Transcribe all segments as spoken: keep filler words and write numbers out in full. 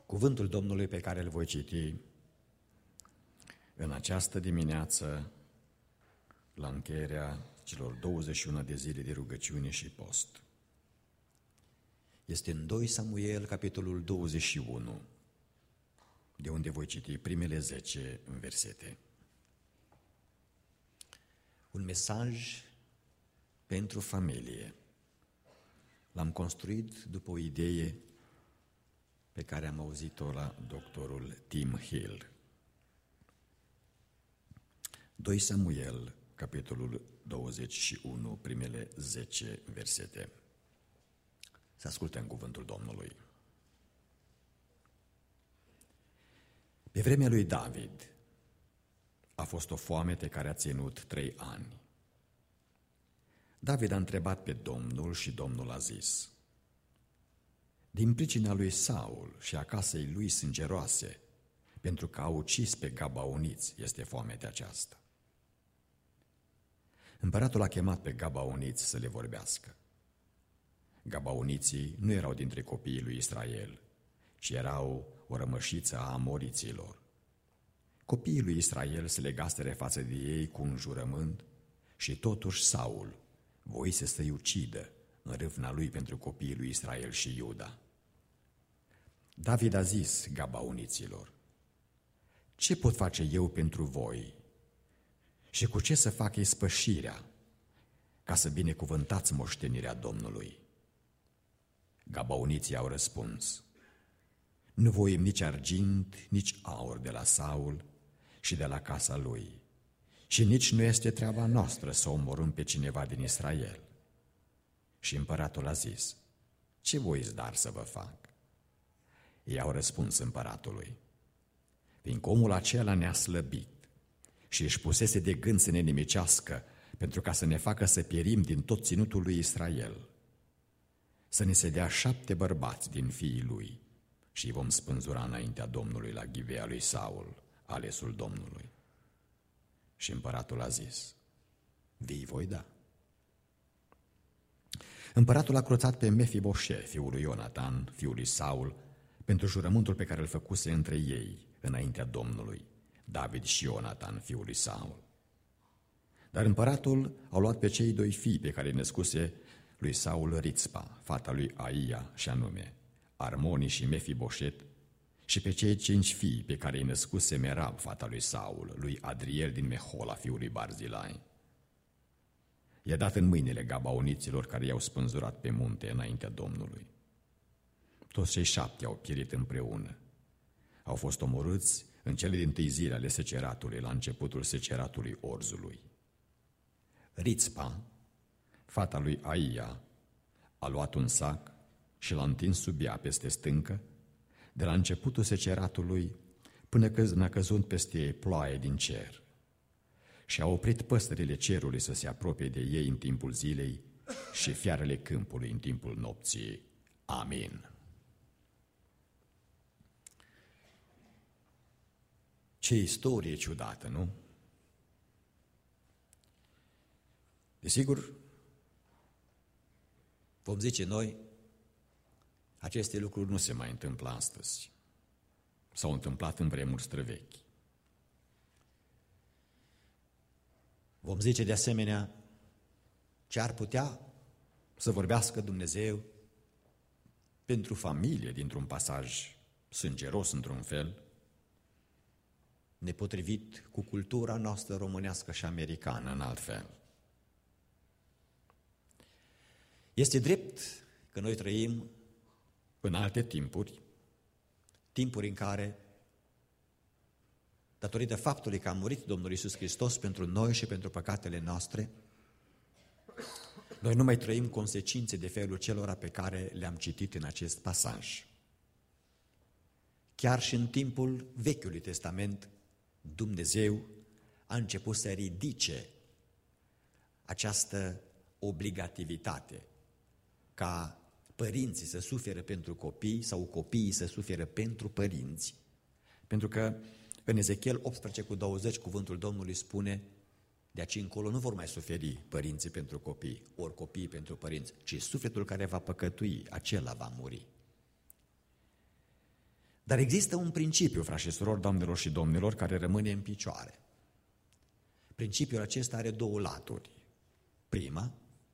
Cuvântul Domnului pe care îl voi citi în această dimineață, la încheierea celor douăzeci și unu de zile de rugăciune și post, este în doi Samuel, capitolul douăzeci și unu, de unde voi citi primele zece versete. Un mesaj pentru familie. L-am construit după o idee pe care am auzit-o la doctorul Tim Hill. doi Samuel, capitolul douăzeci și unu, primele zece versete. Să ascultăm cuvântul Domnului. Pe vremea lui David a fost o foamete care a ținut trei ani. David a întrebat pe Domnul și Domnul a zis: din pricina lui Saul și a casei lui sângeroase, pentru că a ucis pe gabaoniți, este foametea aceasta. Împăratul a chemat pe gabaoniți să le vorbească. Gabaoniții nu erau dintre copiii lui Israel, ci erau o rămășiță a amoriților. Copiii lui Israel se legaseră față de ei cu un jurământ și totuși Saul voise să-i ucidă în râvna lui pentru copiii lui Israel și Iuda. David a zis gabaoniților: ce pot face eu pentru voi și cu ce să fac ispășirea ca să binecuvântați moștenirea Domnului? Gabaoniții au răspuns: nu voim nici argint, nici aur de la Saul și de la casa lui, și nici nu este treaba noastră să omorâm pe cineva din Israel. Și împăratul a zis: ce voiți dar să vă fac? Ei au răspuns împăratului: fiindcă omul acela ne-a slăbit și își pusese de gând să ne nimicească pentru ca să ne facă să pierim din tot ținutul lui Israel, să ne se dea șapte bărbați din fiii lui și îi vom spânzura înaintea Domnului la Ghivea lui Saul, alesul Domnului. Și împăratul a zis: vi voi da. Împăratul a cruțat pe Mefiboset, fiul lui Ionatan, fiul lui Saul, pentru jurământul pe care îl făcuse între ei înaintea Domnului, David și Ionatan, fiul lui Saul. Dar împăratul a luat pe cei doi fii pe care îi născuse lui Saul Rițpa, fata lui Aia, și anume Armoni și Mefiboset, și pe cei cinci fii pe care îi născuse Merab, fata lui Saul, lui Adriel din Mehola, fiul lui Barzilai. I-a dat în mâinile gabaoniților care i-au spânzurat pe munte înaintea Domnului. Toți cei șapte au pierit împreună. Au fost omorâți în cele dintâi zile ale seceratului, la începutul seceratului orzului. Rițpa, fata lui Aia, a luat un sac și l-a întins sub ea peste stâncă, de la începutul seceratului până când a căzut peste ei ploaie din cer, și a oprit păsările cerului să se apropie de ei în timpul zilei și fiarele câmpului în timpul nopții. Amin. Ce istorie ciudată, nu? Desigur, vom zice noi, aceste lucruri nu se mai întâmplă astăzi. S-au întâmplat în vremuri străvechi. Vom zice de asemenea, ce ar putea să vorbească Dumnezeu pentru familie dintr-un pasaj sângeros într-un fel, nepotrivit cu cultura noastră românească și americană în alt fel. Este drept că noi trăim în alte timpuri, timpuri în care, datorită faptului că a murit Domnul Iisus Hristos pentru noi și pentru păcatele noastre, noi nu mai trăim consecințe de felul celora pe care le-am citit în acest pasaj. Chiar și în timpul Vechiului Testament, Dumnezeu a început să ridice această obligativitate ca părinții să suferă pentru copii sau copiii să suferă pentru părinți. Pentru că în Ezechiel optsprezece cu douăzeci cuvântul Domnului spune: de aici încolo nu vor mai suferi părinții pentru copii, ori copiii pentru părinți, ci sufletul care va păcătui, acela va muri. Dar există un principiu, frați și surori, doamnelor și domnilor, care rămâne în picioare. Principiul acesta are două laturi. Prima,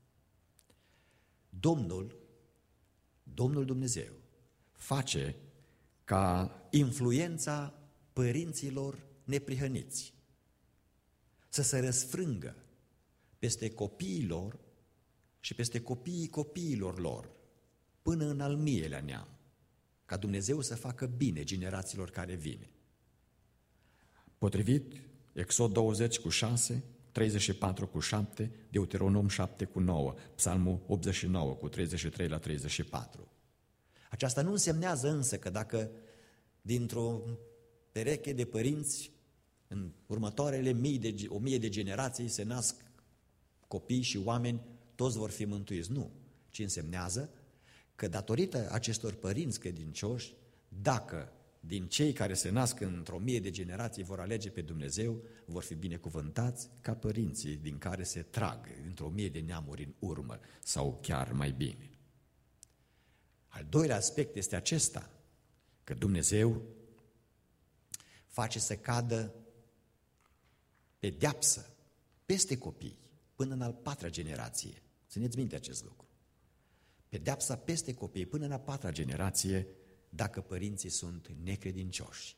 Domnul, Domnul Dumnezeu, face ca influența părinților neprihăniți să se răsfrângă peste copiii lor și peste copiii copiilor lor, până în al miilea neam, ca Dumnezeu să facă bine generațiilor care vin. Potrivit Exod douăzeci cu șase, treizeci și patru cu șapte, Deuteronom șapte cu nouă, Psalmul optzeci și nouă cu treizeci și trei la treizeci și patru. Aceasta nu însemnează însă că dacă dintr-o pereche de părinți în următoarele mii de, o mie de generații se nasc copii și oameni, toți vor fi mântuiți. Nu, ci însemnează că datorită acestor părinți credincioși, dacă din cei care se nasc într-o mie de generații vor alege pe Dumnezeu, vor fi binecuvântați ca părinții din care se trag într-o mie de neamuri în urmă sau chiar mai bine. Al doilea aspect este acesta, că Dumnezeu face să cadă pedeapsă peste copii până în al patra generație. Țineți minte acest lucru. Pedeapsa peste copii până în a patra generație dacă părinții sunt necredincioși.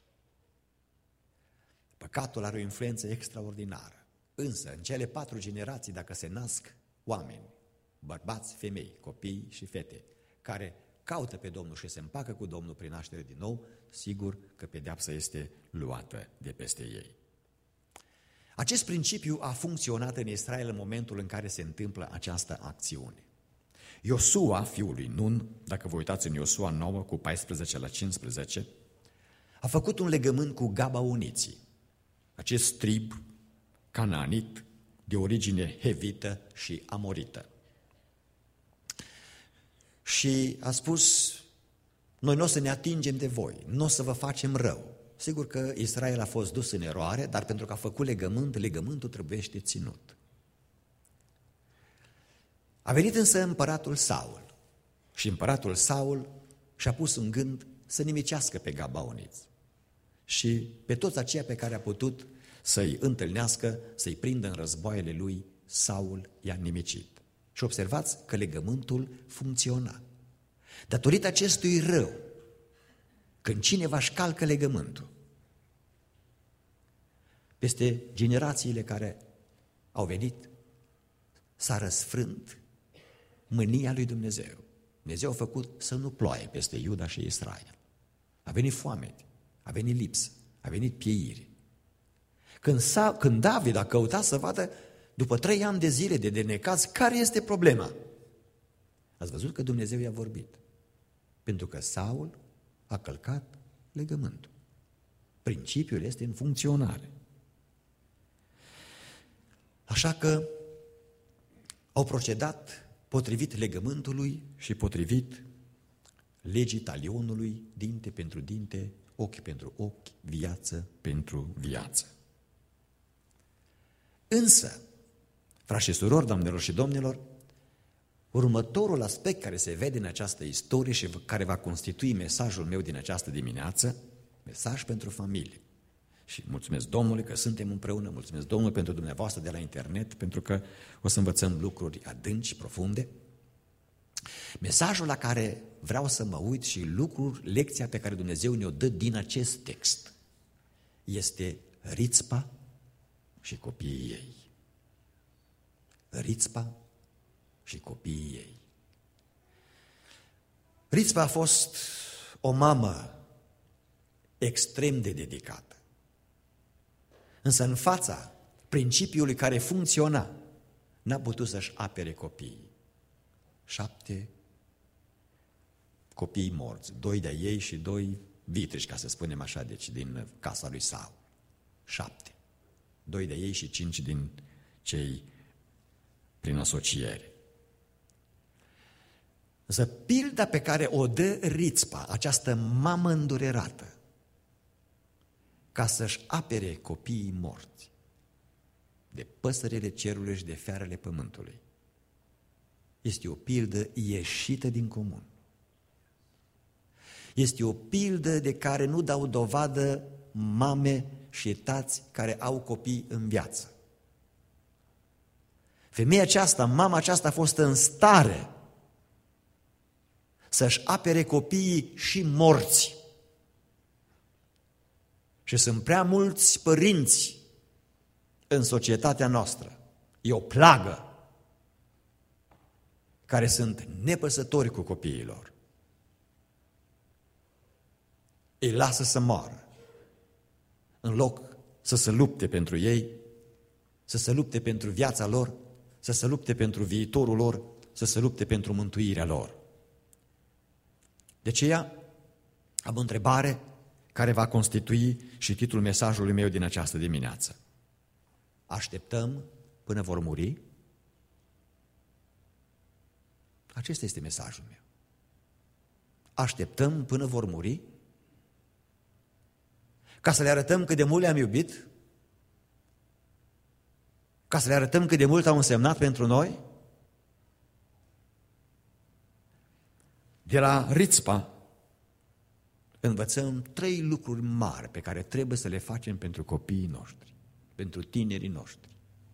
Păcatul are o influență extraordinară. Însă, în cele patru generații, dacă se nasc oameni, bărbați, femei, copii și fete, care caută pe Domnul și se împacă cu Domnul prin naștere din nou, sigur că pedeapsa este luată de peste ei. Acest principiu a funcționat în Israel în momentul în care se întâmplă această acțiune. Iosua, fiul lui Nun, dacă vă uitați în Iosua nouă cu paisprezece la cincisprezece, a făcut un legământ cu Gabaoniții, acest trib cananit de origine hevită și amorită. Și a spus, noi nu o să ne atingem de voi, nu o să vă facem rău. Sigur că Israel a fost dus în eroare, dar pentru că a făcut legământ, legământul trebuiește ținut. A venit însă împăratul Saul și împăratul Saul și-a pus în gând să nimicească pe Gabaoniți și pe toți aceia pe care a putut să-i întâlnească, să-i prindă în războaiele lui, Saul i-a nimicit. Și observați că legământul funcționa. Datorită acestui rău, când cineva își calcă legământul, peste generațiile care au venit, s-a răsfrânt mânia lui Dumnezeu. Dumnezeu a făcut să nu ploaie peste Iuda și Israel. A venit foamete, a venit lipsă, a venit pieire. Când, Sa, când David a căutat să vadă, după trei ani de zile de, de necaz, care este problema? Ați văzut că Dumnezeu i-a vorbit. Pentru că Saul a călcat legământul. Principiul este în funcționare. Așa că au procedat potrivit legământului și potrivit legii talionului, dinte pentru dinte, ochi pentru ochi, viață pentru viață. Însă, frați și surori, doamnelor și domnilor, următorul aspect care se vede în această istorie și care va constitui mesajul meu din această dimineață, mesaj pentru familie. Și mulțumesc Domnului că suntem împreună, mulțumesc Domnului pentru dumneavoastră de la internet, pentru că o să învățăm lucruri adânci, profunde. Mesajul la care vreau să mă uit și lucruri, lecția pe care Dumnezeu ne-o dă din acest text este Rițpa și copiii ei. Rițpa și copiii ei. Rițpa a fost o mamă extrem de dedicată. Însă în fața principiului care funcționa, n-a putut să-și apere copiii. Șapte copii morți, doi de ei și doi vitriși, ca să spunem așa, deci din casa lui Saul. Șapte. Doi de ei și cinci din cei prin asociere. Însă pilda pe care o dă Rițpa, această mamă îndurerată, ca să-și apere copiii morți de păsările cerului și de fiarele pământului, este o pildă ieșită din comun. Este o pildă de care nu dau dovadă mame și tați care au copii în viață. Femeia aceasta, mama aceasta a fost în stare să-și apere copiii și morți. Și sunt prea mulți părinți în societatea noastră, e o plagă, care sunt nepăsători cu copiilor. Îi lasă să moară, în loc să se lupte pentru ei, să se lupte pentru viața lor, să se lupte pentru viitorul lor, să se lupte pentru mântuirea lor. De aceea am o întrebare care va constitui și titlul mesajului meu din această dimineață. Așteptăm până vor muri? Acesta este mesajul meu. Așteptăm până vor muri? Ca să le arătăm cât de mult le-am iubit? Ca să le arătăm cât de mult au însemnat pentru noi? De la Rizpa învățăm trei lucruri mari pe care trebuie să le facem pentru copiii noștri, pentru tinerii noștri.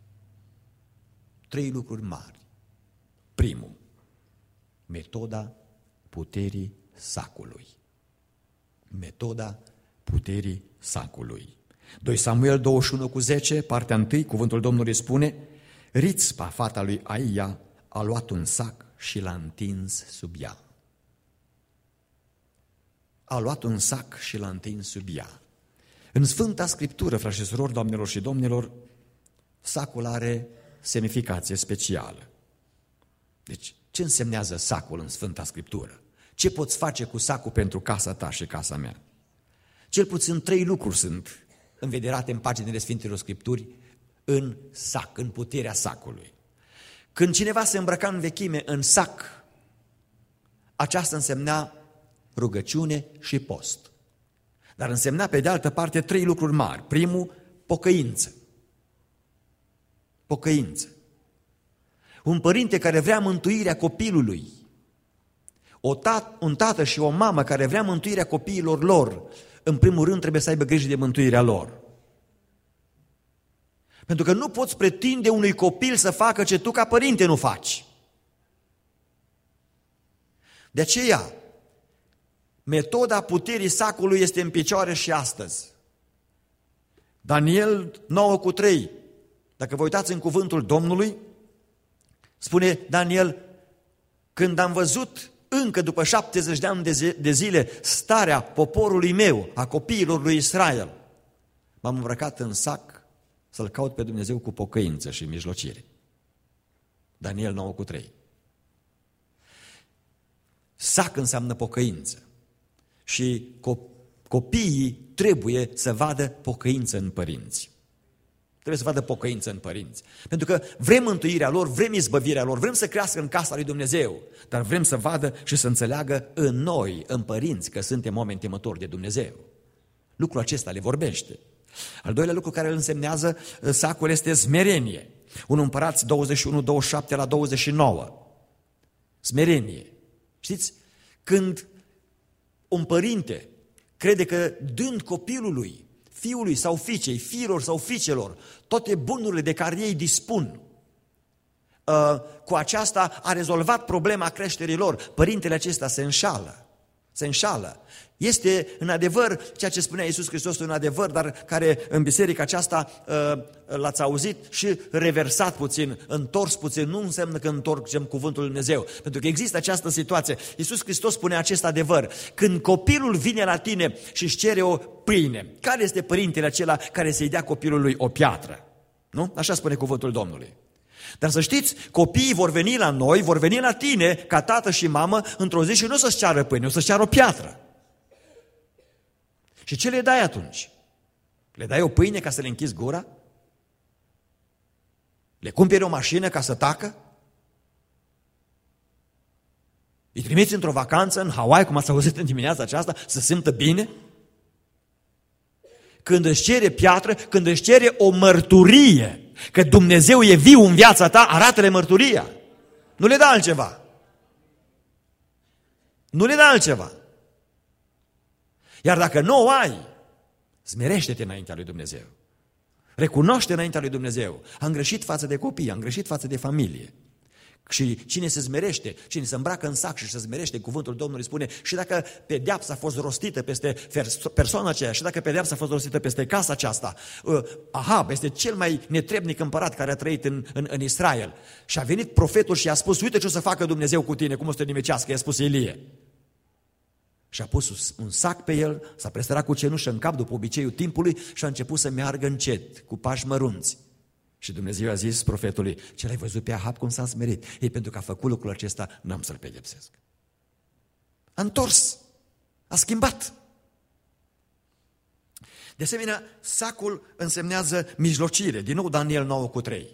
Trei lucruri mari. Primul, metoda puterii sacului. Metoda puterii sacului. doi Samuel douăzeci și unu cu zece, partea întâi, cuvântul Domnului spune: Rizpa, fata lui Aia, a luat un sac și l-a întins sub ea. A luat un sac și l-a întins sub ea. În Sfânta Scriptură, frați și surori, doamnelor și domnilor, sacul are semnificație specială. Deci, ce însemnează sacul în Sfânta Scriptură? Ce poți face cu sacul pentru casa ta și casa mea? Cel puțin trei lucruri sunt învederate în paginile Sfintelor Scripturi în sac, în puterea sacului. Când cineva se îmbrăca în vechime în sac, aceasta însemna rugăciune și post. Dar însemna pe de altă parte trei lucruri mari. Primul, pocăință. Pocăință. Un părinte care vrea mântuirea copilului, o tat, un tată și o mamă care vrea mântuirea copiilor lor, în primul rând trebuie să aibă grijă de mântuirea lor. Pentru că nu poți pretinde unui copil să facă ce tu ca părinte nu faci. De aceea, metoda puterii sacului este în picioare și astăzi. Daniel nouă cu trei, dacă vă uitați în cuvântul Domnului, spune Daniel: când am văzut încă după șaptezeci de ani de zile starea poporului meu, a copiilor lui Israel, m-am îmbrăcat în sac să-L caut pe Dumnezeu cu pocăință și mijlocire. Daniel nouă cu trei. Sac înseamnă pocăință și copiii trebuie să vadă pocăință în părinți. Trebuie să vadă pocăință în părinți. Pentru că vrem mântuirea lor, vrem izbăvirea lor, vrem să crească în casa lui Dumnezeu, dar vrem să vadă și să înțeleagă în noi, în părinți, că suntem oameni temători de Dumnezeu. Lucrul acesta le vorbește. Al doilea lucru care îl însemnează sacul este smerenie. unu Împărați douăzeci și unu, douăzeci și șapte la douăzeci și nouă. Smerenie. Știți? Când un părinte crede că dând copilului, fiului sau fiicei, fiilor sau fiicelor, toate bunurile de care ei dispun, cu aceasta a rezolvat problema creșterii lor, părintele acesta se înșală. Se înșală. Este în adevăr ceea ce spunea Iisus Hristos, un adevăr, dar care în biserica aceasta l-ați auzit și reversat puțin, întors puțin, nu înseamnă că întorcem cuvântul lui Dumnezeu, pentru că există această situație. Iisus Hristos spune acest adevăr: când copilul vine la tine și își cere o pâine, care este părintele acela care să-i dea copilului o piatră? Nu? Așa spune cuvântul Domnului. Dar să știți, copiii vor veni la noi, vor veni la tine, ca tată și mamă, într-o zi și nu să-ți ceară pâine, o să-ți ceară o piatră. Și ce le dai atunci? Le dai o pâine ca să le închizi gura? Le cumperi o mașină ca să tacă? Îi trimiți într-o vacanță în Hawaii, cum ați auzit în dimineața aceasta, să simtă bine? Când își cere piatră, când își cere o mărturie că Dumnezeu e viu în viața ta, arată-le mărturia. Nu le da altceva. Nu le da altceva. Iar dacă nu o ai, smerește-te înaintea lui Dumnezeu. Recunoaște înaintea lui Dumnezeu. Am greșit față de copii, am greșit față de familie. Și cine se smerește, cine se îmbracă în sac și se smerește, cuvântul Domnului spune, și dacă pedeapsa a fost rostită peste persoana aceea, și dacă pedeapsa a fost rostită peste casa aceasta, Ahab este cel mai netrebnic împărat care a trăit în, în, în Israel. Și a venit profetul și a spus, uite ce o să facă Dumnezeu cu tine, cum o să te nimecească, i-a spus Ilie. Și a pus un sac pe el, s-a prestărat cu cenușă în cap după obiceiul timpului și a început să meargă încet, cu pași mărunți. Și Dumnezeu a zis profetului, ce l-ai văzut pe Ahab cum s-a smerit? Ei, pentru că a făcut lucrul acesta, n-am să-l pedepsesc. A întors, a schimbat. De asemenea, sacul însemnează mijlocire. Din nou Daniel nouă cu trei.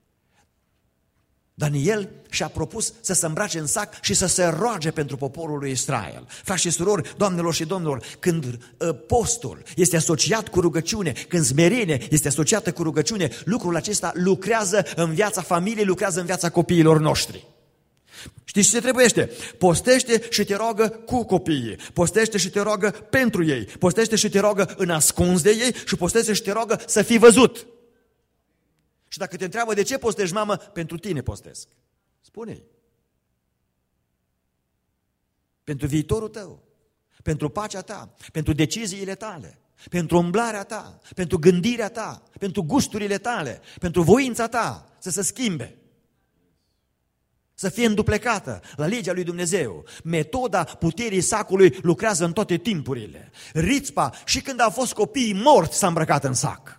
Daniel și-a propus să se îmbrace în sac și să se roage pentru poporul lui Israel. Frați și surori, doamnelor și domnilor, când uh, postul este asociat cu rugăciune, când smerenie este asociată cu rugăciune, lucrul acesta lucrează în viața familiei, lucrează în viața copiilor noștri. Știți ce trebuiește? Postește și te roagă cu copiii, postește și te roagă pentru ei, postește și te roagă în ascuns de ei și postește și te roagă să fii văzut. Și dacă te întreabă de ce postești, mamă, pentru tine postesc. Spune-i. Pentru viitorul tău, pentru pacea ta, pentru deciziile tale, pentru umblarea ta, pentru gândirea ta, pentru gusturile tale, pentru voința ta să se schimbe. Să fie înduplecată la legea lui Dumnezeu. Metoda puterii sacului lucrează în toate timpurile. Rițpa, și când au fost copiii morți, s-a îmbrăcat în sac.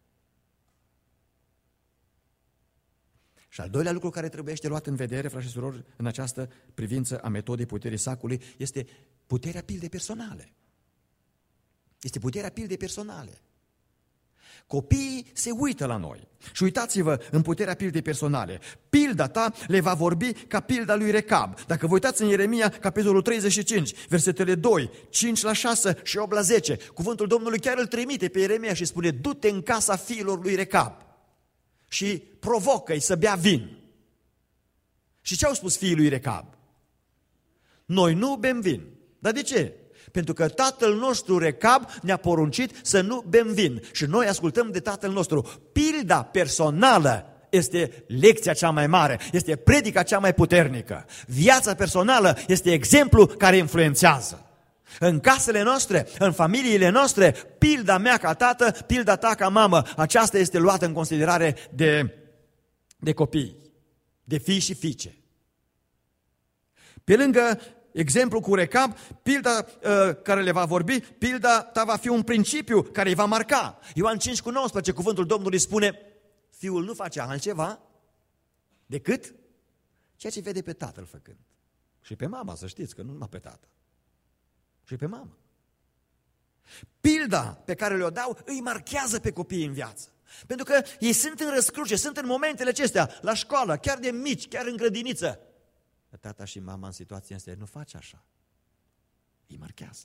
Și al doilea lucru care trebuie luat în vedere, frați și surori, în această privință a metodei puterii sacului, este puterea pildei personale. Este puterea pildei personale. Copiii se uită la noi și uitați-vă în puterea pildei personale. Pilda ta le va vorbi ca pilda lui Recab. Dacă vă uitați în Ieremia, capitolul treizeci și cinci, versetele doi, cinci la șase și opt la zece, cuvântul Domnului chiar îl trimite pe Ieremia și spune, du-te în casa fiilor lui Recab și provocă-i să bea vin. Și ce au spus fiii lui Recab? Noi nu bem vin. Dar de ce? Pentru că tatăl nostru Recab ne-a poruncit să nu bem vin. Și noi ascultăm de tatăl nostru. Pilda personală este lecția cea mai mare, este predica cea mai puternică. Viața personală este exemplu care influențează. În casele noastre, în familiile noastre, pilda mea ca tată, pilda ta ca mamă, aceasta este luată în considerare de, de copii, de fii și fiice. Pe lângă exemplu cu Recab, pilda uh, care le va vorbi, pilda ta va fi un principiu care îi va marca. Ioan cinci cu nouăsprezece, cuvântul Domnului spune, fiul nu face altceva decât ceea ce vede pe tatăl făcând. Și pe mama, să știți, că nu numai pe tată. Și pe mamă. Pilda pe care le-o dau îi marchează pe copiii în viață. Pentru că ei sunt în răscruce, sunt în momentele acestea, la școală, chiar de mici, chiar în grădiniță. Tata și mama în situația asta nu face așa. Îi marchează.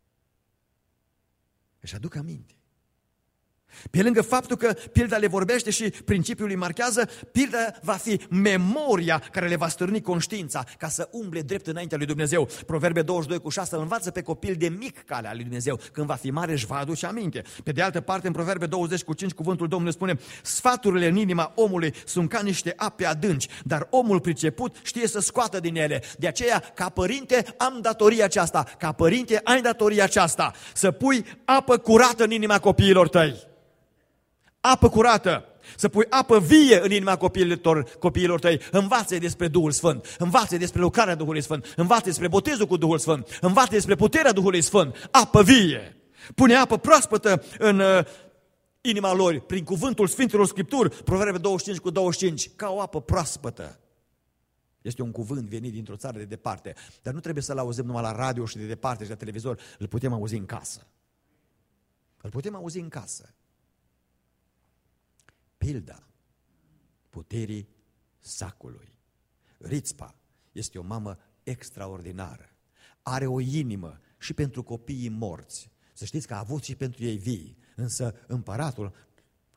Își aduc aminte. Pe lângă faptul că pilda le vorbește și principiul îi marchează, pilda va fi memoria care le va stârni conștiința ca să umble drept înaintea lui Dumnezeu. Proverbe douăzeci și doi cu șase, învață pe copil de mic calea lui Dumnezeu. Când va fi mare își va aduce aminte. Pe de altă parte, în Proverbe douăzeci cu cinci, cuvântul Domnului spune, sfaturile în inima omului sunt ca niște ape adânci, dar omul priceput știe să scoată din ele. De aceea, ca părinte, am datoria aceasta. Ca părinte, ai datoria aceasta. Să pui apă curată în inima copiilor tăi. Apă curată, să pui apă vie în inima copiilor, copiilor tăi. Învață despre Duhul Sfânt, învață despre lucrarea Duhului Sfânt, învață despre botezul cu Duhul Sfânt, învață despre puterea Duhului Sfânt. Apă vie, pune apă proaspătă în uh, inima lor, prin cuvântul Sfintelor Scripturi, Proverbe douăzeci și cinci cu douăzeci și cinci, ca o apă proaspătă. Este un cuvânt venit dintr-o țară de departe, dar nu trebuie să-l auzim numai la radio și de departe și la televizor, îl putem auzi în casă. Îl putem auzi în casă. Pilda puterii sacului. Rițpa este o mamă extraordinară. Are o inimă și pentru copiii morți. Să știți că a avut și pentru ei vii. Însă împăratul,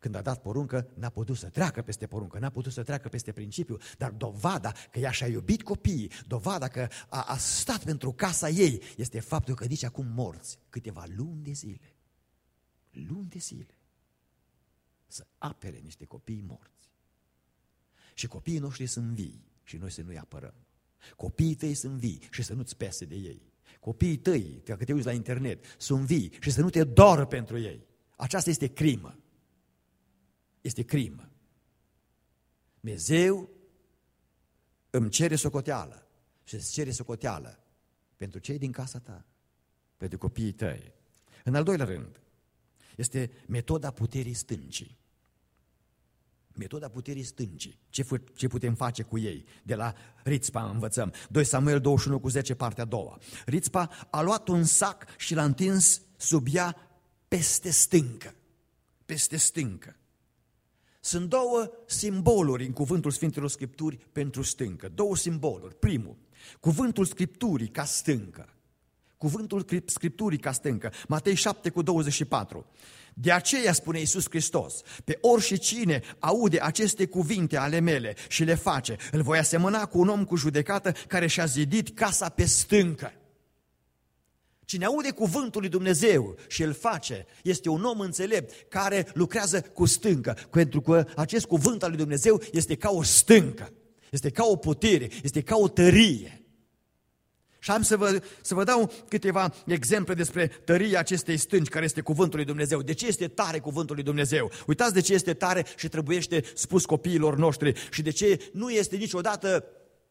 Când a dat poruncă, n-a putut să treacă peste poruncă, n-a putut să treacă peste principiu, dar dovada că ea și-a iubit copiii, dovada că a, a stat pentru casa ei, este faptul că nici acum morți, câteva luni de zile, luni de zile, să apere niște copii morți. Și copiii noștri sunt vii și noi să nu-i apărăm. Copiii tăi sunt vii și să nu-ți pese de ei. Copiii tăi, dacă te uiți la internet, sunt vii și să nu te doră pentru ei. Aceasta este crimă. Este crimă. Dumnezeu îmi cere socoteală și îți cere socoteală pentru cei din casa ta, pentru copiii tăi. În al doilea rând, este metoda puterii stâncii. Metoda puterii stâncii. Ce, ce putem face cu ei? De la Rițpa învățăm. doi Samuel douăzeci și unu cu zece, partea a doua. Rițpa a luat un sac și l-a întins sub ea peste stâncă. Peste stâncă. Sunt două simboluri în cuvântul Sfintelor Scripturi pentru stâncă. Două simboluri. Primul, cuvântul Scripturii ca stâncă. Cuvântul Scripturii ca stâncă. Matei șapte cu douăzeci și patru. De aceea spune Iisus Hristos, pe oricine aude aceste cuvinte ale mele și le face, îl voi asemăna cu un om cu judecată care și-a zidit casa pe stâncă. Cine aude cuvântul lui Dumnezeu și îl face, este un om înțelept care lucrează cu stâncă, pentru că acest cuvânt al lui Dumnezeu este ca o stâncă, este ca o putere, este ca o tărie. Și am să vă, să vă dau câteva exemple despre tăria acestei stânci care este cuvântul lui Dumnezeu. De ce este tare cuvântul lui Dumnezeu? Uitați de ce este tare și trebuiește spus copiilor noștri și de ce nu este niciodată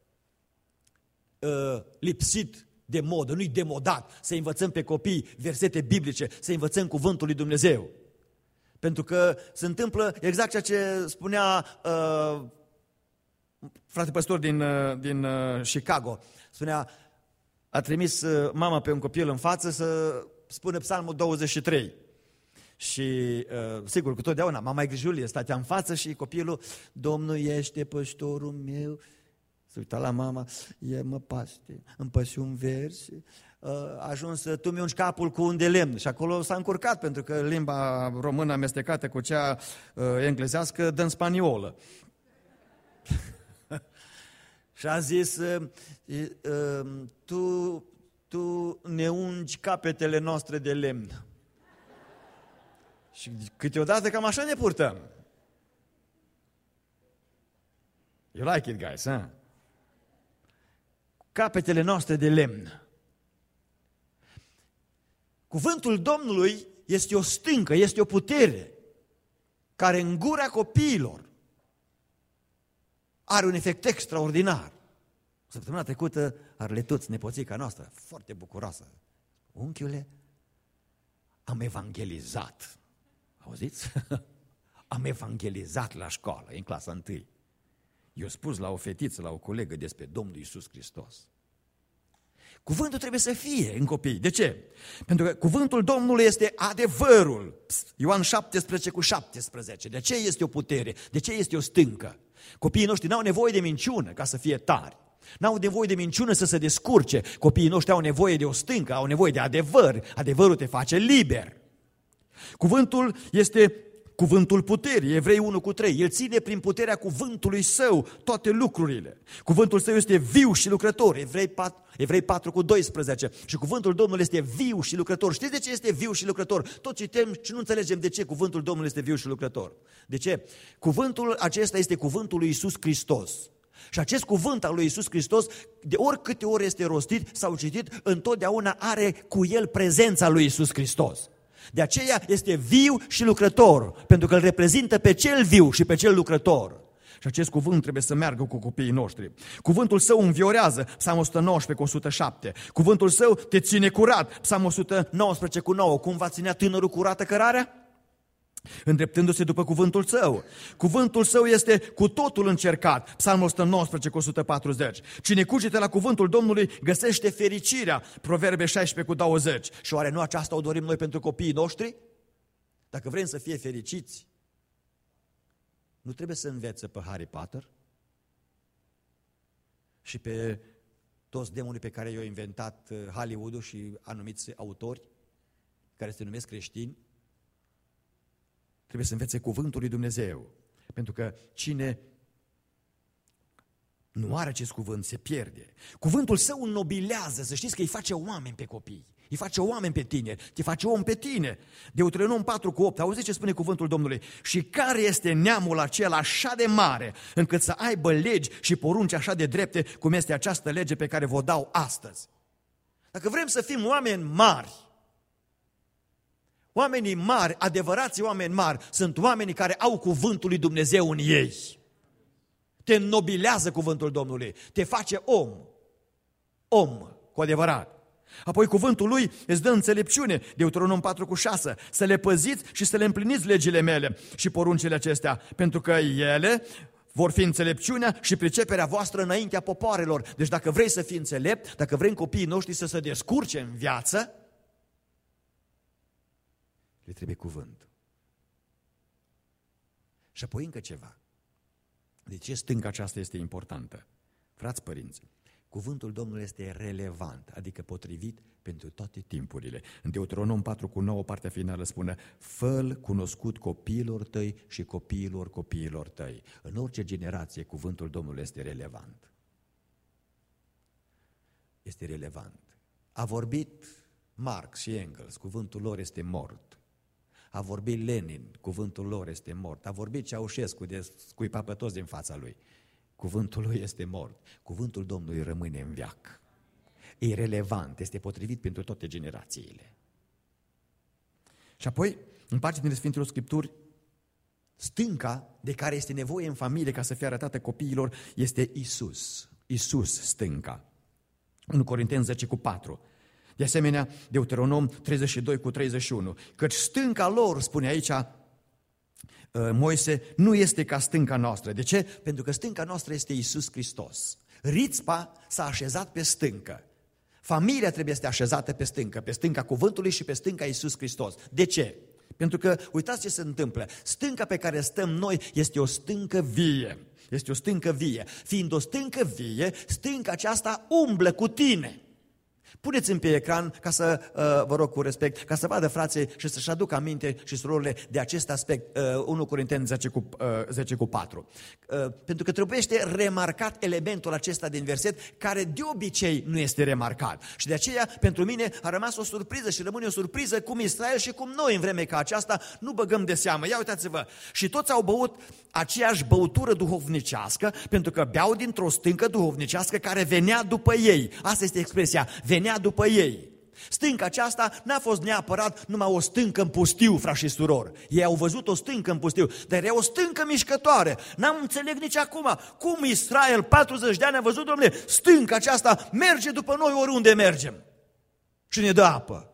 uh, lipsit de modă, nu-i demodat să învățăm pe copii versete biblice, să învățăm cuvântul lui Dumnezeu. Pentru că se întâmplă exact ceea ce spunea uh, frate păstor din, uh, din uh, Chicago. Spunea, a trimis uh, mama pe un copil în față să spună Psalmul douăzeci și trei. Și uh, sigur că totdeauna mama Grijulie stătea în față și copilul, Domnul este păstorul meu. Se uita la mama, e mă paște, îmi păși un vers, a ajuns să tu mi-ungi capul cu un de lemn și acolo s-a încurcat pentru că limba română amestecată cu cea uh, englezească dă în spaniolă. Și a zis, uh, uh, tu, tu ne ungi capetele noastre de lemn. Și câteodată cam așa ne purtăm. You like it, guys, huh? Capetele noastre de lemn. Cuvântul Domnului este o stâncă, este o putere care în gura copiilor are un efect extraordinar. Săptămâna trecută, Arletuț, nepoțica noastră, foarte bucuroasă. Unchiule, am evangelizat. Auziți? Am evangelizat la școală, în clasa întâi. Eu spus la o fetiță, la o colegă despre Domnul Iisus Hristos. Cuvântul trebuie să fie în copii. De ce? Pentru că cuvântul Domnului este adevărul. Ioan șaptesprezece cu șaptesprezece. De ce este o putere? De ce este o stâncă? Copiii noștri n-au nevoie de minciună ca să fie tari. N-au nevoie de minciună să se descurce. Copiii noștri au nevoie de o stâncă, au nevoie de adevăr. Adevărul te face liber. Cuvântul este cuvântul puterii, Evrei unu cu trei. El ține prin puterea cuvântului său toate lucrurile. Cuvântul său este viu și lucrător, Evrei patru, Evrei patru cu doisprezece. Și cuvântul Domnului este viu și lucrător. Știți de ce este viu și lucrător? Tot citim și nu înțelegem de ce cuvântul Domnului este viu și lucrător. De ce? Cuvântul acesta este cuvântul lui Iisus Hristos. Și acest cuvânt al lui Iisus Hristos, de oricâte ori este rostit sau citit, întotdeauna are cu el prezența lui Iisus Hristos. De aceea este viu și lucrător, pentru că îl reprezintă pe cel viu și pe cel lucrător. Și acest cuvânt trebuie să meargă cu copiii noștri. Cuvântul său înviorează, Psalmul o sută nouăsprezece cu o sută șapte. Cuvântul său te ține curat, Psalmul o sută nouăsprezece cu nouă. Cum va ținea tânărul curată cărarea? Îndreptându-se după cuvântul său. Cuvântul său este cu totul încercat, Psalmul o sută nouăsprezece cu o sută patruzeci. Cine cugetă la cuvântul Domnului găsește fericirea, Proverbe șaisprezece cu douăzeci. Și oare nu aceasta o dorim noi pentru copiii noștri? Dacă vrem să fie fericiți, nu trebuie să învețe pe Harry Potter și pe toți demonii pe care i-au inventat Hollywood-ul și anumiți autori care se numesc creștini. trebuie să învețe cuvântul lui Dumnezeu. Pentru că cine nu are acest cuvânt se pierde. Cuvântul său înnobilează, să știți că îi face oameni pe copii, îi face oameni pe tineri, te face om pe tine. Deuteronom patru cu opt, auziți ce spune cuvântul Domnului? Și care este neamul acela așa de mare, încât să aibă legi și porunci așa de drepte, cum este această lege pe care vă dau astăzi? Dacă vrem să fim oameni mari, oamenii mari, adevărații oameni mari, sunt oamenii care au cuvântul lui Dumnezeu în ei. Te înnobilează cuvântul Domnului, te face om, om cu adevărat. Apoi cuvântul lui îți dă înțelepciune, Deuteronom patru cu șase, să le păziți și să le împliniți legile mele și poruncile acestea, pentru că ele vor fi înțelepciunea și priceperea voastră înaintea popoarelor. Deci dacă vrei să fii înțelept, dacă vrei copiii noștri să se descurce în viață, le trebuie cuvânt. Și apoi încă ceva. De ce stânca aceasta este importantă? Frați părinți, cuvântul Domnului este relevant, adică potrivit pentru toate timpurile. În Deuteronom patru cu nouă, partea finală spune: fă-l cunoscut copiilor tăi și copiilor copiilor tăi. În orice generație cuvântul Domnului este relevant. Este relevant. A vorbit Marx și Engels, cuvântul lor este mort. A vorbit Lenin, cuvântul lor este mort. A vorbit Ceaușescu, de scuipa pe toți din fața lui. Cuvântul lui este mort. Cuvântul Domnului rămâne în veac. E relevant, este potrivit pentru toate generațiile. Și apoi, în parte din Sfintele Scripturi, stânca de care este nevoie în familie ca să fie arătată copiilor este Isus. Isus, stânca. unu Corinteni zece cu patru. De asemenea, Deuteronom treizeci și doi cu treizeci și unu. Căci stânca lor, spune aici Moise, nu este ca stânca noastră. De ce? Pentru că stânca noastră este Iisus Hristos. Rițpa s-a așezat pe stâncă. Familia trebuie să fie așezată pe stâncă, pe stânca cuvântului și pe stânca Iisus Hristos. De ce? Pentru că, uitați ce se întâmplă, stânca pe care stăm noi este o stâncă vie. Este o stâncă vie. Fiind o stâncă vie, stânca aceasta umblă cu tine. Puneți-mi pe ecran, ca să, uh, vă rog cu respect, ca să vadă frații și să-și aducă aminte și surorile de acest aspect, uh, unu Corinteni zece cu patru. Uh, pentru că trebuiește remarcat elementul acesta din verset, care de obicei nu este remarcat. Și de aceea, pentru mine, a rămas o surpriză și rămâne o surpriză cum Israel și cum noi în vreme ca aceasta nu băgăm de seamă. Ia uitați-vă, și toți au băut aceeași băutură duhovnicească, pentru că beau dintr-o stâncă duhovnicească care venea după ei. Asta este expresia, venea după ei. Stânca aceasta n-a fost neapărat numai o stâncă în pustiu, frați și surori. Ei au văzut o stâncă în pustiu, dar e o stâncă mișcătoare. N-am înțeleg nici acum cum Israel, patruzeci de ani, a văzut, domnule, stânca aceasta merge după noi oriunde mergem și ne dă apă.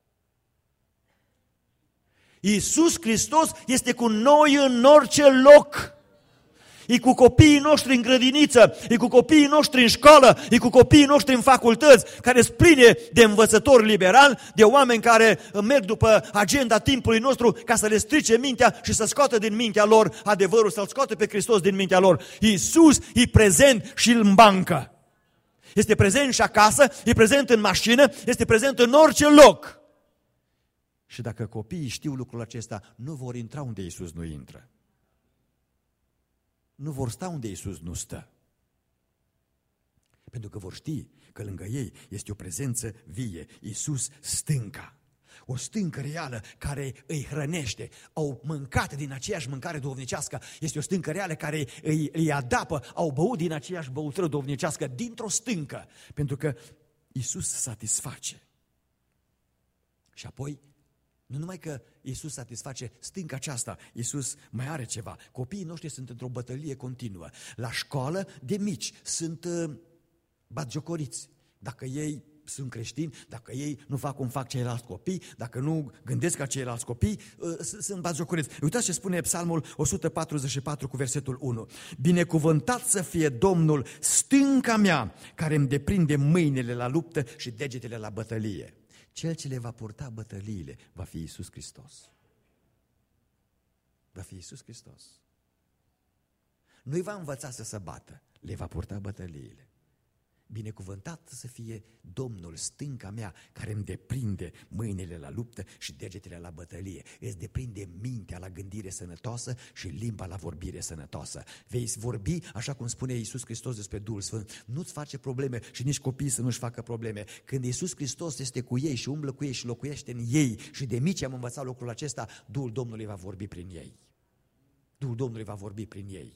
Iisus Hristos este cu noi în orice loc. E cu copiii noștri în grădiniță, e cu copiii noștri în școală, e cu copiii noștri în facultăți, care sunt pline de învățători liberali, de oameni care merg după agenda timpului nostru ca să le strice mintea și să scoată din mintea lor adevărul, să-L scoată pe Hristos din mintea lor. Iisus e prezent și în bancă. Este prezent și acasă, e prezent în mașină, este prezent în orice loc. Și dacă copiii știu lucrul acesta, nu vor intra unde Iisus nu intră. Nu vor sta unde Iisus nu stă. Pentru că vor ști că lângă ei este o prezență vie, Iisus stânca. O stâncă reală care îi hrănește. Au mâncat din aceeași mâncare duhovnicească. Este o stâncă reală care îi, îi adapă. Au băut din aceeași băutură duhovnicească, dintr-o stâncă. Pentru că Iisus satisface. Și apoi, nu numai că Iisus satisface stânca aceasta, Iisus mai are ceva. Copiii noștri sunt într-o bătălie continuă. La școală, de mici, sunt uh, batjocoriți. Dacă ei sunt creștini, dacă ei nu fac cum fac ceilalți copii, dacă nu gândesc ca ceilalți copii, uh, sunt batjocoriți. Uitați ce spune Psalmul o sută patruzeci și patru cu versetul unu. Binecuvântat să fie Domnul, stânca mea, care îmi deprinde mâinile la luptă și degetele la bătălie. Cel ce le va purta bătăliile va fi Iisus Hristos. Va fi Iisus Hristos. Nu-i va învăța să se bată, le va purta bătăliile. Binecuvântat să fie Domnul, stânca mea, care îmi deprinde mâinile la luptă și degetele la bătălie. Îți deprinde mintea la gândire sănătoasă și limba la vorbire sănătoasă. Vei vorbi, așa cum spune Iisus Hristos despre Duhul Sfânt, nu-ți face probleme și nici copiii să nu-și facă probleme. Când Iisus Hristos este cu ei și umblă cu ei și locuiește în ei, și de mici am învățat lucrul acesta, Duhul Domnului va vorbi prin ei. Duhul Domnului va vorbi prin ei.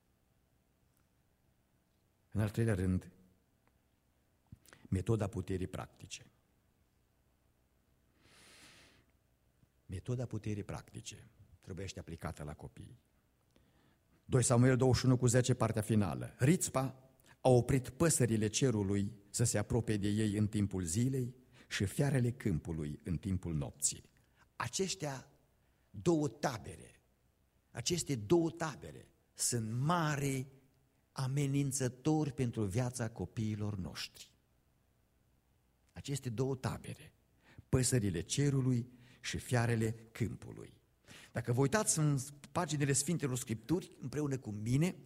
În al treilea rând, metoda puterii practice. Metoda puterii practice trebuie aplicată la copii. doi Samuel douăzeci și unu cu zece, partea finală. Rițpa a oprit păsările cerului să se apropie de ei în timpul zilei și fiarele câmpului în timpul nopții. Aceștia două tabere, aceste două tabere sunt mari amenințători pentru viața copiilor noștri. Aceste două tabere, păsările cerului și fiarele câmpului. Dacă vă uitați în paginile Sfintelor Scripturi împreună cu mine,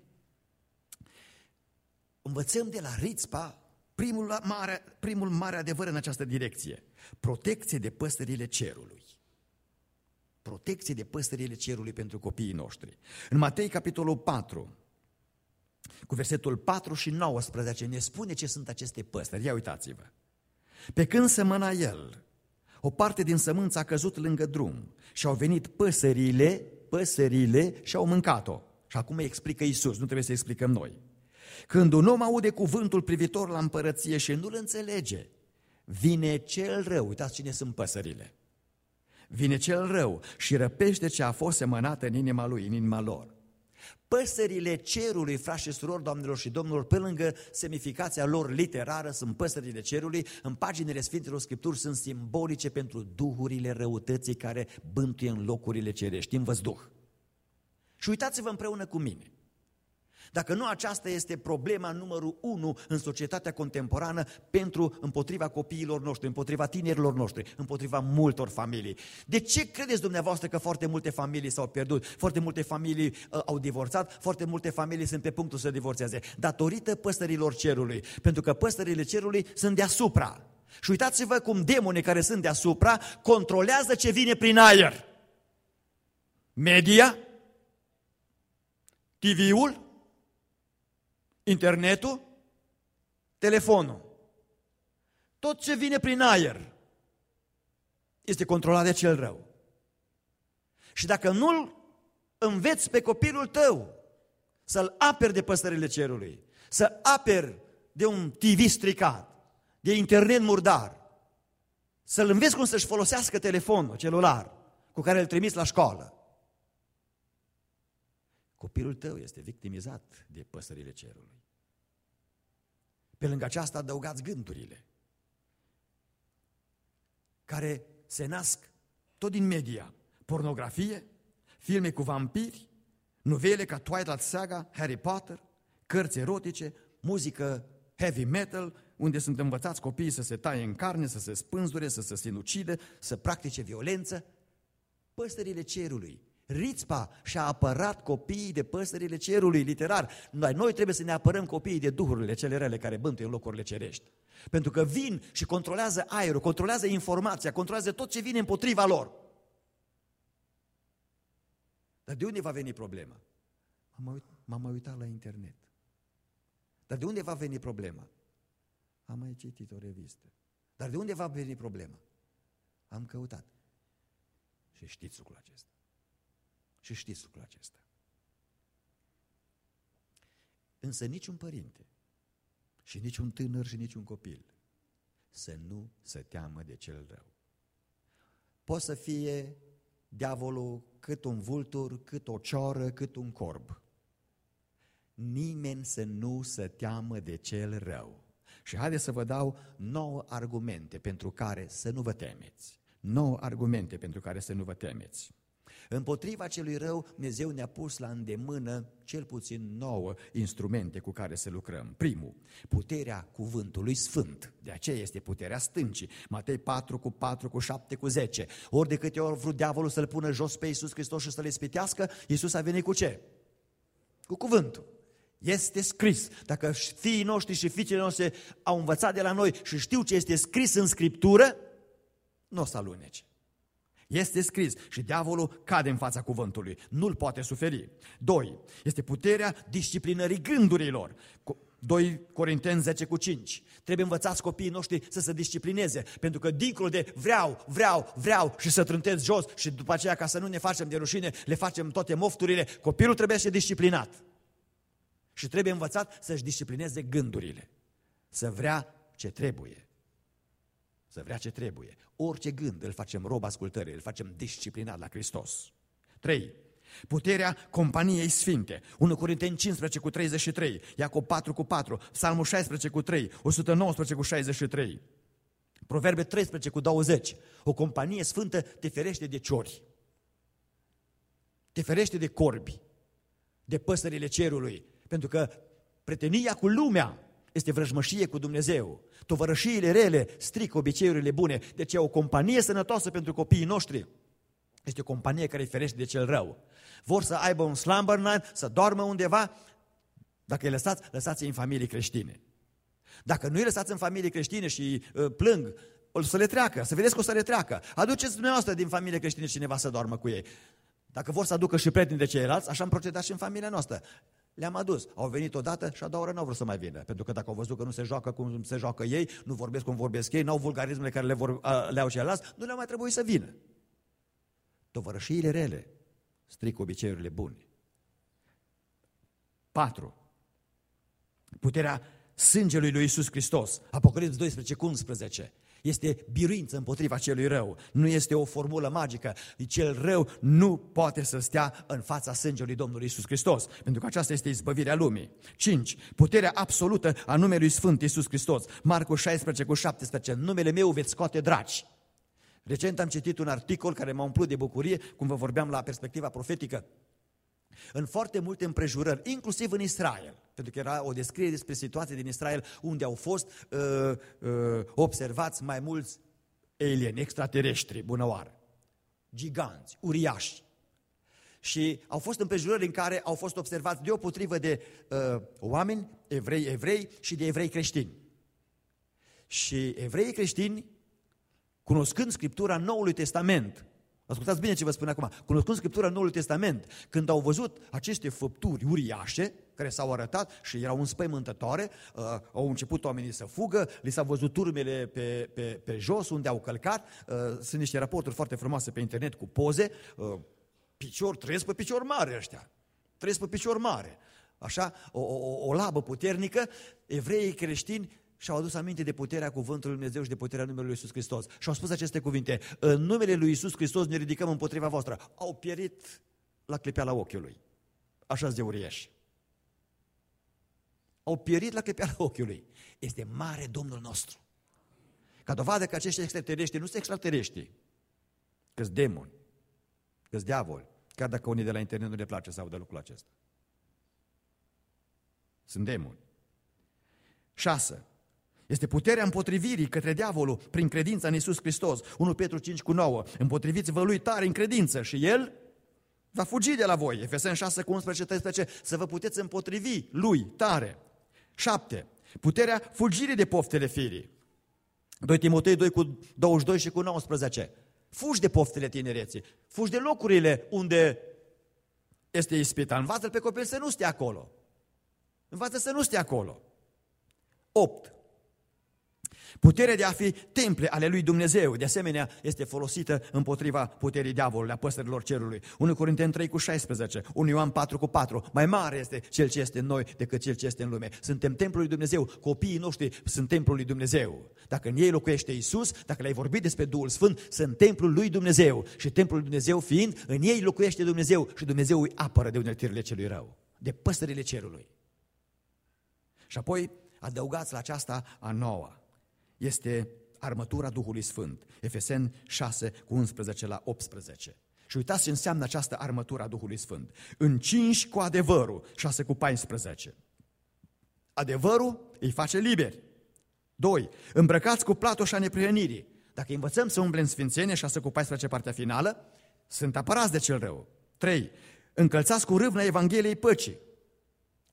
învățăm de la Rițpa primul mare, primul mare adevăr în această direcție. Protecție de păsările cerului. Protecție de păsările cerului pentru copiii noștri. În Matei, capitolul patru, cu versetul patru și nouăsprezece, ne spune ce sunt aceste păsări. Ia uitați-vă. Pe când sămâna el, o parte din sămânță a căzut lângă drum și au venit păsările, păsările și au mâncat-o. Și acum îi explică Iisus, nu trebuie să explicăm noi. Când un om aude cuvântul privitor la împărăție și nu-l înțelege, vine cel rău, uitați cine sunt păsările, vine cel rău și răpește ce a fost semănat în inima lui, în inima lor. Păsările cerului, frați și surori, doamnelor și domnilor, pe lângă semnificația lor literară, sunt păsările cerului, în paginile Sfintelor Scripturi sunt simbolice pentru duhurile răutății care bântuie în locurile cerești, în văzduh. Și uitați-vă împreună cu mine. Dacă nu aceasta este problema numărul unu în societatea contemporană pentru împotriva copiilor noștri, împotriva tinerilor noștri, împotriva multor familii. De ce credeți dumneavoastră că foarte multe familii s-au pierdut, foarte multe familii uh, au divorțat, foarte multe familii sunt pe punctul să divorțeze? Datorită păsărilor cerului, pentru că păsările cerului sunt deasupra. Și uitați-vă cum demonii care sunt deasupra controlează ce vine prin aer. Media, T V-ul, internetul, telefonul. Tot ce vine prin aer este controlat de cel rău. Și dacă nu-l înveți pe copilul tău să-l aperi de păsările cerului, să aperi de un T V stricat, de internet murdar, să-l înveți cum să-și folosească telefonul celular cu care îl trimiți la școală, copilul tău este victimizat de păsările cerului. Pe lângă aceasta adăugați gândurile care se nasc tot din media. Pornografie, filme cu vampiri, novele ca Twilight Saga, Harry Potter, cărți erotice, muzică heavy metal, unde sunt învățați copiii să se taie în carne, să se spânzure, să se sinucidă, să practice violență. Păsările cerului. Rițpa și-a apărat copiii de păsările cerului, literar. Noi, noi trebuie să ne apărăm copiii de duhurile cele rele care bântuie în locurile cerești. Pentru că vin și controlează aerul, controlează informația, controlează tot ce vine împotriva lor. Dar de unde va veni problema? M-am uit, m-am mai uitat la internet. Dar de unde va veni problema? Am mai citit o revistă. Dar de unde va veni problema? Am căutat. Și știți lucrul acesta. Și știți lucrul acesta. Însă niciun părinte și niciun tânăr și niciun copil să nu se teamă de cel rău. Poate să fie diavolul cât un vultur, cât o cioră, cât un corb. Nimeni să nu se teamă de cel rău. Și haideți să vă dau nouă argumente pentru care să nu vă temeți. Nouă argumente pentru care să nu vă temeți. Împotriva celui rău, Dumnezeu ne-a pus la îndemână cel puțin nouă instrumente cu care să lucrăm. Primul, puterea cuvântului sfânt. De aceea este puterea stâncii. Matei patru cu patru, cu șapte, cu zece. Ori de câte ori vrut diavolul să-L pună jos pe Iisus Hristos și să-L ispitească, Iisus a venit cu ce? Cu cuvântul. Este scris. Dacă fiii noștri și fiicele noastre au învățat de la noi și știu ce este scris în Scriptură, nu o să alunece. Este scris și diavolul cade în fața cuvântului. Nu-l poate suferi. Doi. Este puterea disciplinării gândurilor. doi Corinteni zece cu cinci. Trebuie învățați copiii noștri să se disciplineze, pentru că dincolo de vreau, vreau, vreau și să trântez jos și după aceea, ca să nu ne facem de rușine, le facem toate mofturile, copilul trebuie să fie disciplinat. Și trebuie învățat să-și disciplineze gândurile. Să vrea ce trebuie. Să vrea ce trebuie. Orice gând îl facem rob ascultării, îl facem disciplinat la Hristos. trei. Puterea companiei sfinte. unu Corinteni cincisprezece cu treizeci și trei, Iacob patru cu patru, Psalmul șaisprezece cu trei, o sută nouăsprezece cu șaizeci și trei, Proverbe treisprezece cu douăzeci. O companie sfântă te ferește de ciori, te ferește de corbi, de păsările cerului, pentru că prietenia cu lumea este vrăjmășie cu Dumnezeu. Tovărășiile rele strică obiceiurile bune. Deci o companie sănătoasă pentru copiii noștri este o companie care îi ferește de cel rău. Vor să aibă un slumber night, să doarmă undeva, dacă îi lăsați, lăsați-i în familii creștine. Dacă nu îi lăsați în familii creștine și uh, plâng, o să le treacă, să vedeți că o să le treacă. Aduceți dumneavoastră din familie creștine cineva să doarmă cu ei. Dacă vor să aducă și prieteni de ceilalți, așa am procedat și în familia noastră. Le-am adus, au venit odată și a doua oră n-au vrut să mai vină, pentru că dacă au văzut că nu se joacă cum se joacă ei, nu vorbesc cum vorbesc ei, n-au vulgarismele care le, vor, le au ceilalți, nu le-au mai trebuit să vină. Tovărășiile rele strică obiceiurile bune. patru. Puterea sângelui lui Iisus Hristos. Apocalipsa doisprezece cu unsprezece. Este biruință împotriva celui rău. Nu este o formulă magică. Cel rău nu poate să stea în fața sângelui Domnului Iisus Hristos, pentru că aceasta este izbăvirea lumii. cinci. Puterea absolută a numelui Sfânt Iisus Hristos. Marcu șaisprezece cu șaptesprezece. În numele meu veți scoate draci. Recent am citit un articol care m-a umplut de bucurie, cum vă vorbeam la perspectiva profetică. În foarte multe împrejurări, inclusiv în Israel, pentru că era o descriere despre situații din Israel unde au fost uh, uh, observați mai mulți alieni, extraterestri, bună oară, giganți, uriași. Și au fost împrejurări în care au fost observați deopotrivă de uh, oameni, evrei, evrei și de evrei creștini. Și evreii creștini, cunoscând Scriptura Noului Testament, ascultați bine ce vă spun acum, cunoscând Scriptura Noului Testament, când au văzut aceste făpturi uriașe, care s-au arătat și erau înspăimântătoare, uh, au început oamenii să fugă, li s-au văzut turmele pe, pe, pe jos, unde au călcat, uh, sunt niște raporturi foarte frumoase pe internet cu poze, uh, picior, trăiesc pe picior mare ăștia, trăiesc pe picior mare, așa, o, o, o labă puternică, evreii creștini și-au adus aminte de puterea cuvântului Lui Dumnezeu și de puterea numelui Lui Iisus Hristos. Și au spus aceste cuvinte: în numele Lui Iisus Hristos ne ridicăm împotriva voastră. Au pierit la clipeala ochiului. Așa-s de uriași. Au pierit la clipeala ochiului. Este mare Domnul nostru. Ca dovadă că acești extraterestri nu sunt extraterestri, că-s demoni, că-s diavoli, chiar dacă unii de la internet nu le place să audă lucrul acesta. Sunt demoni. șase. Este puterea împotrivirii către diavolul prin credința în Iisus Hristos. unu Petru cinci cu nouă. Împotriviți-vă lui tare în credință și el va fugi de la voi. Efeseni șase cu unsprezece treisprezece. Să vă puteți împotrivi lui tare. șapte. Puterea fugirii de poftele firii. doi Timotei doi cu douăzeci și doi și cu nouăsprezece. Fugi de poftele tinereții. Fugi de locurile unde este ispita. Învață-l pe copil să nu stea acolo. Învață să nu stea acolo. opt. Puterea de a fi temple ale lui Dumnezeu, de asemenea, este folosită împotriva puterii diavolului, a păsărilor cerului. unu Corinteni trei cu șaisprezece, unu Ioan patru cu patru. Mai mare este cel ce este în noi decât cel ce este în lume. Suntem templul lui Dumnezeu, copiii noștri sunt templul lui Dumnezeu. Dacă în ei locuiește Iisus, dacă le-ai vorbit despre Duhul Sfânt, sunt templul lui Dumnezeu. Și templul lui Dumnezeu fiind, în ei locuiește Dumnezeu și Dumnezeu îi apără de uneltirile celui rău, de păsările cerului. Și apoi adăugați la aceasta a noua. Este armătura Duhului Sfânt. Efeseni șase cu unsprezece la optsprezece. Și uitați ce înseamnă această armătură a Duhului Sfânt. Încinși cu adevărul, șase cu paisprezece. Adevărul îi face liberi. doi. Îmbrăcați cu platoșa neprihănirii. Dacă învățăm să umblem în sfințenie, șase cu paisprezece partea finală, sunt apărați de cel rău. trei. Încălțați cu râvna Evangheliei păcii.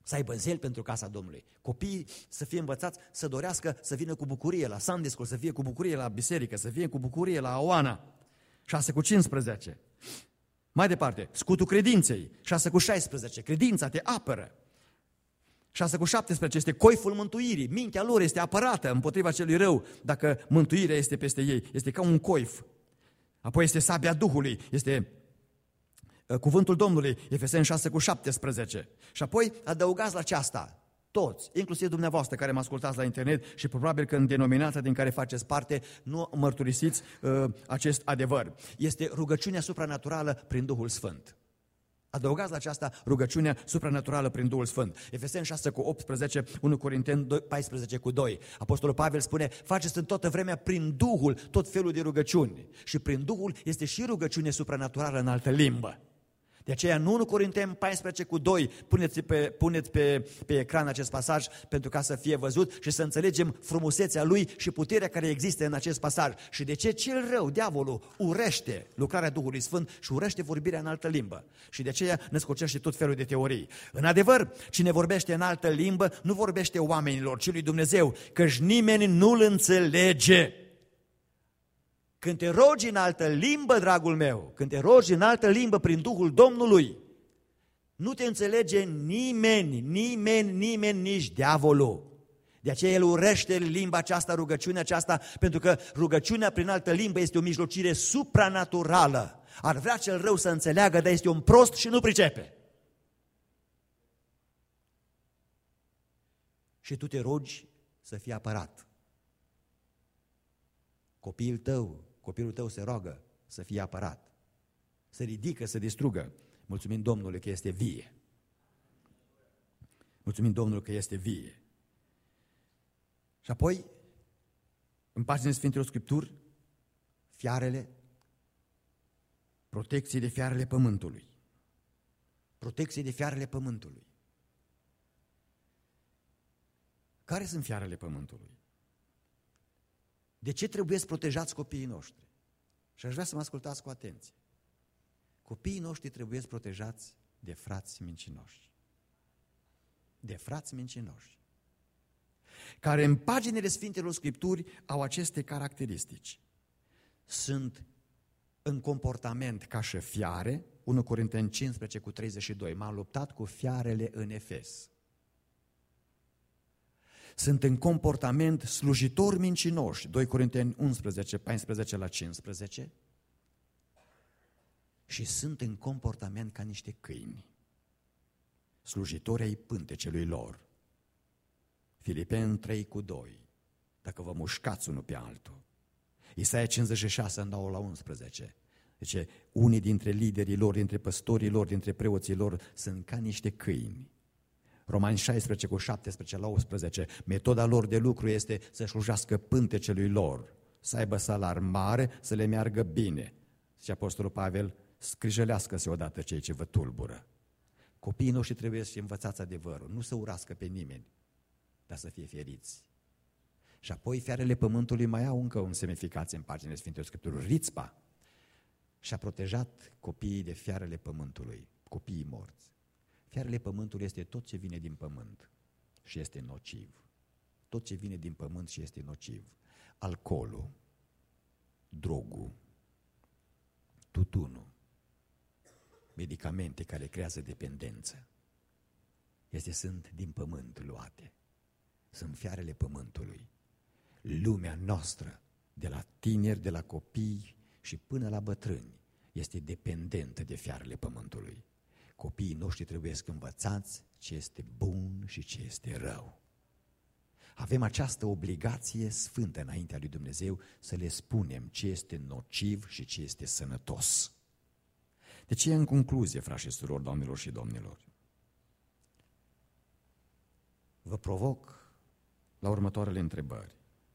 să aibă zel pentru casa Domnului. Copiii să fie învățați să dorească să vină cu bucurie la Sunday School, să fie cu bucurie la biserică, să fie cu bucurie la Aoana. șase cu cincisprezece. Mai departe, scutul credinței. șase cu șaisprezece. Credința te apără. șase cu șaptesprezece este coiful mântuirii. Mintea lor este apărată împotriva celui rău dacă mântuirea este peste ei. Este ca un coif. Apoi este sabia Duhului. Este cuvântul Domnului, Efeseni șase cu șaptesprezece. Și apoi adăugați la aceasta, toți, inclusiv dumneavoastră care mă ascultați la internet și probabil că în denominația din care faceți parte nu mărturisiți uh, acest adevăr. Este rugăciunea supranaturală prin Duhul Sfânt. Adăugați la aceasta rugăciunea supranaturală prin Duhul Sfânt. Efeseni șase cu optsprezece, unu Corinteni paisprezece cu doi. Apostolul Pavel spune, faceți în toată vremea prin Duhul tot felul de rugăciuni. Și prin Duhul este și rugăciune supranaturală în altă limbă. De aceea în unu Corinteni paisprezece cu doi, puneți, pe, puneți pe, pe ecran acest pasaj pentru ca să fie văzut și să înțelegem frumusețea lui și puterea care există în acest pasaj. Și de ce cel rău, diavolul, urește lucrarea Duhului Sfânt și urește vorbirea în altă limbă. Și de aceea născocește tot felul de teorii. În adevăr, cine vorbește în altă limbă nu vorbește oamenilor, ci lui Dumnezeu, căci nimeni nu-l înțelege. Când te rogi în altă limbă, dragul meu, când te rogi în altă limbă prin Duhul Domnului, nu te înțelege nimeni, nimeni, nimeni, nici diavolul. De aceea el urește limba aceasta, rugăciunea aceasta, pentru că rugăciunea prin altă limbă este o mijlocire supranaturală. Ar vrea cel rău să înțeleagă, dar este un prost și nu pricepe. Și tu te rogi să fii apărat. Copilul tău, copilul tău se roagă să fie apărat, se ridică, să distrugă. Mulțumim Domnului că este vie. Mulțumim Domnului că este vie. Și apoi, în paginile Sfintelor Scripturi, fiarele, protecție de fiarele pământului. Protecție de fiarele pământului. Care sunt fiarele pământului? De ce trebuie să protejați copiii noștri? Și aș vrea să mă ascultați cu atenție. Copiii noștri trebuie să protejați de frați mincinoși. De frați mincinoși. Care în paginile Sfintelor Scripturi au aceste caracteristici. Sunt în comportament ca și fiare, unu Corinteni cincisprezece cu treizeci și doi, m-am luptat cu fiarele în Efes. Sunt în comportament slujitori mincinoși, doi Corinteni unsprezece, paisprezece la cincisprezece, și sunt în comportament ca niște câini, slujitori ai pântecelui lor. Filipeni trei cu doi, dacă vă mușcați unul pe altul. Isaia cincizeci și șase, nouă la unsprezece. Deci unii dintre liderii lor, dintre păstorii lor, dintre preoții lor sunt ca niște câini. Romani șaisprezece cu șaptesprezece la optsprezece, metoda lor de lucru este să slujească pântecelui lor, să aibă salar mare, să le meargă bine. Și Apostolul Pavel, scrijălească-se odată cei ce vă tulbură. Copiii noștri trebuie să învățați adevărul, nu să urască pe nimeni, dar să fie fieriți. Și apoi fiarele pământului mai au încă un semnificație în paginile Sfintelor Scripturi. Rițpa și-a protejat copiii de fiarele pământului, copiii morți. Fiarele pământului este tot ce vine din pământ și este nociv. Tot ce vine din pământ și este nociv. Alcoolul, drogul, tutunul, medicamente care creează dependență. Este, sunt din pământ luate. Sunt fiarele pământului. Lumea noastră, de la tineri, de la copii și până la bătrâni, este dependentă de fiarele pământului. Copiii noștri trebuie să învățați ce este bun și ce este rău. Avem această obligație sfântă înaintea lui Dumnezeu să le spunem ce este nociv și ce este sănătos. Deci, în concluzie, frați și surori, doamnelor și domnilor, vă provoc la următoarele întrebări.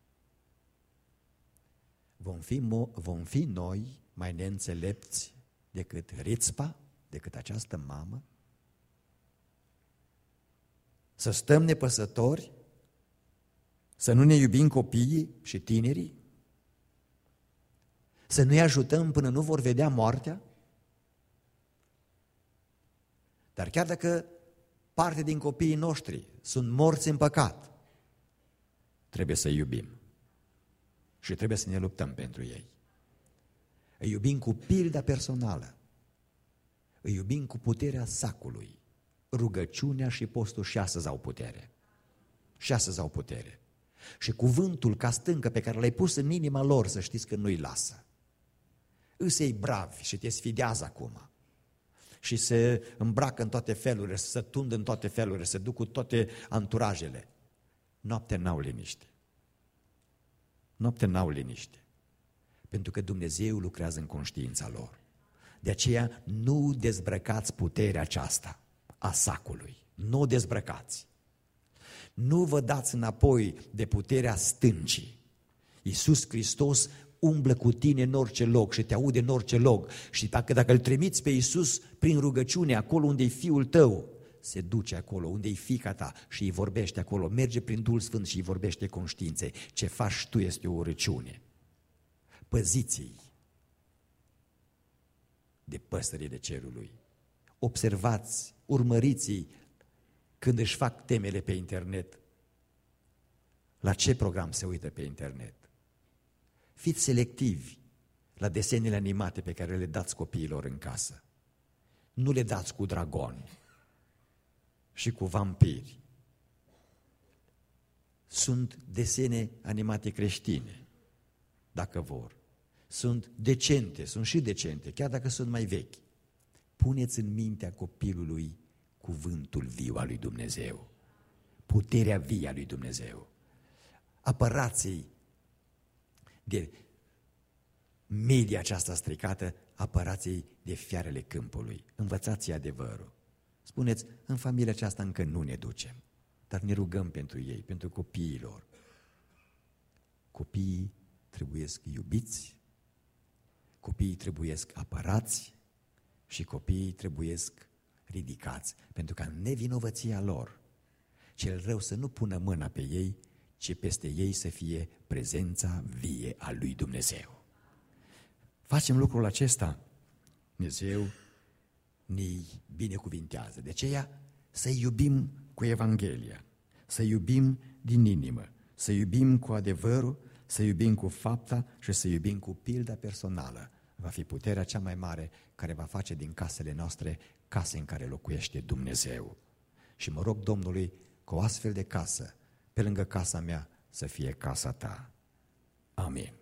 Vom fi, vom fi noi mai neînțelepți decât Rițpa, decât această mamă? Să stăm nepăsători? Să nu ne iubim copiii și tinerii? Să nu-i ajutăm până nu vor vedea moartea? Dar chiar dacă parte din copiii noștri sunt morți în păcat. Trebuie să-i iubim și trebuie să ne luptăm pentru ei. Îi iubim cu pilda personală, îi iubim cu puterea sacului. Rugăciunea și postul și astăzi au putere. Și astăzi au putere. Și cuvântul ca stâncă pe care l-ai pus în inima lor, să știți că nu-i lasă. Îsei bravi și te sfidează acum. Și se îmbracă în toate felurile, se tundă în toate felurile, se duc cu toate anturajele. Noaptea n-au liniște. Noaptea n-au liniște. Pentru că Dumnezeu lucrează în conștiința lor. De aceea nu dezbrăcați puterea aceasta a sacului. Nu o dezbrăcați. Nu vă dați înapoi de puterea stâncii. Iisus Hristos umblă cu tine în orice loc și te aude în orice loc. Și dacă, dacă îl trimiți pe Iisus prin rugăciune, acolo unde e Fiul tău, se duce acolo, unde e fiica ta și îi vorbește acolo. Merge prin Duhul Sfânt și îi vorbește conștiinței. Ce faci tu este o urăciune. Păziți-i de păsările cerului. Observați, urmăriți-i când își fac temele pe internet. La ce program se uită pe internet? Fiți selectivi la desenele animate pe care le dați copiilor în casă. Nu le dați cu dragoni și cu vampiri. Sunt desene animate creștine, dacă vor. Sunt decente, sunt și decente, chiar dacă sunt mai vechi. Puneți în mintea copilului cuvântul viu al lui Dumnezeu, puterea vie a lui Dumnezeu. Apărați-i de media aceasta stricată, apărați-i de fiarele câmpului, învățați-i adevărul. Spuneți, în familia aceasta încă nu ne ducem, dar ne rugăm pentru ei, pentru copiii lor. Copiii trebuiesc iubiți, copiii trebuiesc apărați și copiii trebuiesc ridicați, pentru ca în nevinovăția lor cel rău să nu pună mâna pe ei, ci peste ei să fie prezența vie a lui Dumnezeu. Facem lucrul acesta, Dumnezeu ne binecuvintează. De aceea să iubim cu Evanghelia, să iubim din inimă, să iubim cu adevărul, să iubim cu fapta și să iubim cu pilda personală. Va fi puterea cea mai mare care va face din casele noastre case în care locuiește Dumnezeu. Și mă rog Domnului că o astfel de casă, pe lângă casa mea, să fie casa ta. Amin.